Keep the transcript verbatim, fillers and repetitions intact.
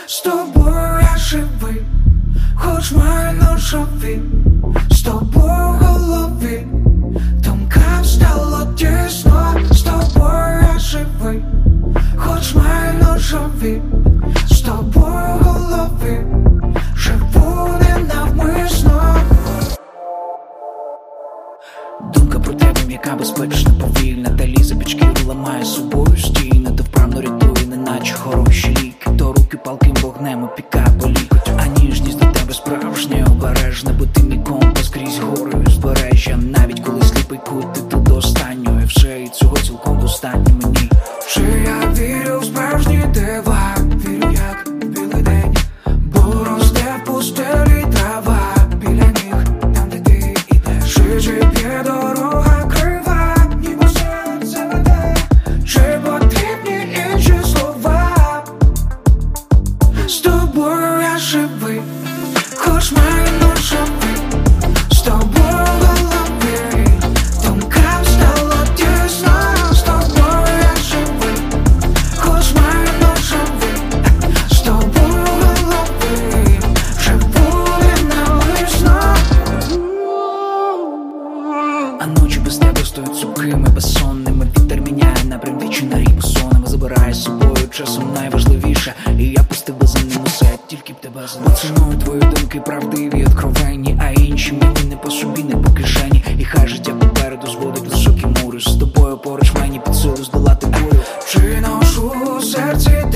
З тобою я живий, хоч маю ножові, з тобою в голові думкам стало тісно. З тобою я живий, хоч маю ножові, з тобою в голові живу ненавмисно. Думка про тебе м'яка, безпечна, повільна, далі за пічки ламає собою стіни, то вправно рятує, неначе хороші ліки, то руки палким вогнем опікає по лікоть, а ніжність до тебе справжня, обережна, бо ти мій компас крізь гори узбережжя. Навіть коли сліпий кут, ти тут до останнього, і вже і цього цілком достатньо мені. Чи я вірю в справжні дива, вірю як білий день, бо росте в пустелі трава біля ніг, там де ти ідеш. Чи є дорога крива, ніби серце веде, чи потрібні інші слова? З тобою я живий, хоч маю ножові, з тобою в голові думкам стало тісно. З тобою я живий, хоч маю ножові, з тобою в голові живу ненавмисно. А ночі без тебе стоять сухими, безсонними. Вітер міняє напрям, вічі на ріку сонами забирає з собою часом найважливіше. І я пустив би за ним усе, тільки б тебе знати. Ціною твої думки правдиві, откровенні, а інші мені не по собі, не по кишені. І хай життя попереду зводить високі мури, з тобою поруч мені під силу здолати бурю. Чи ношу у серці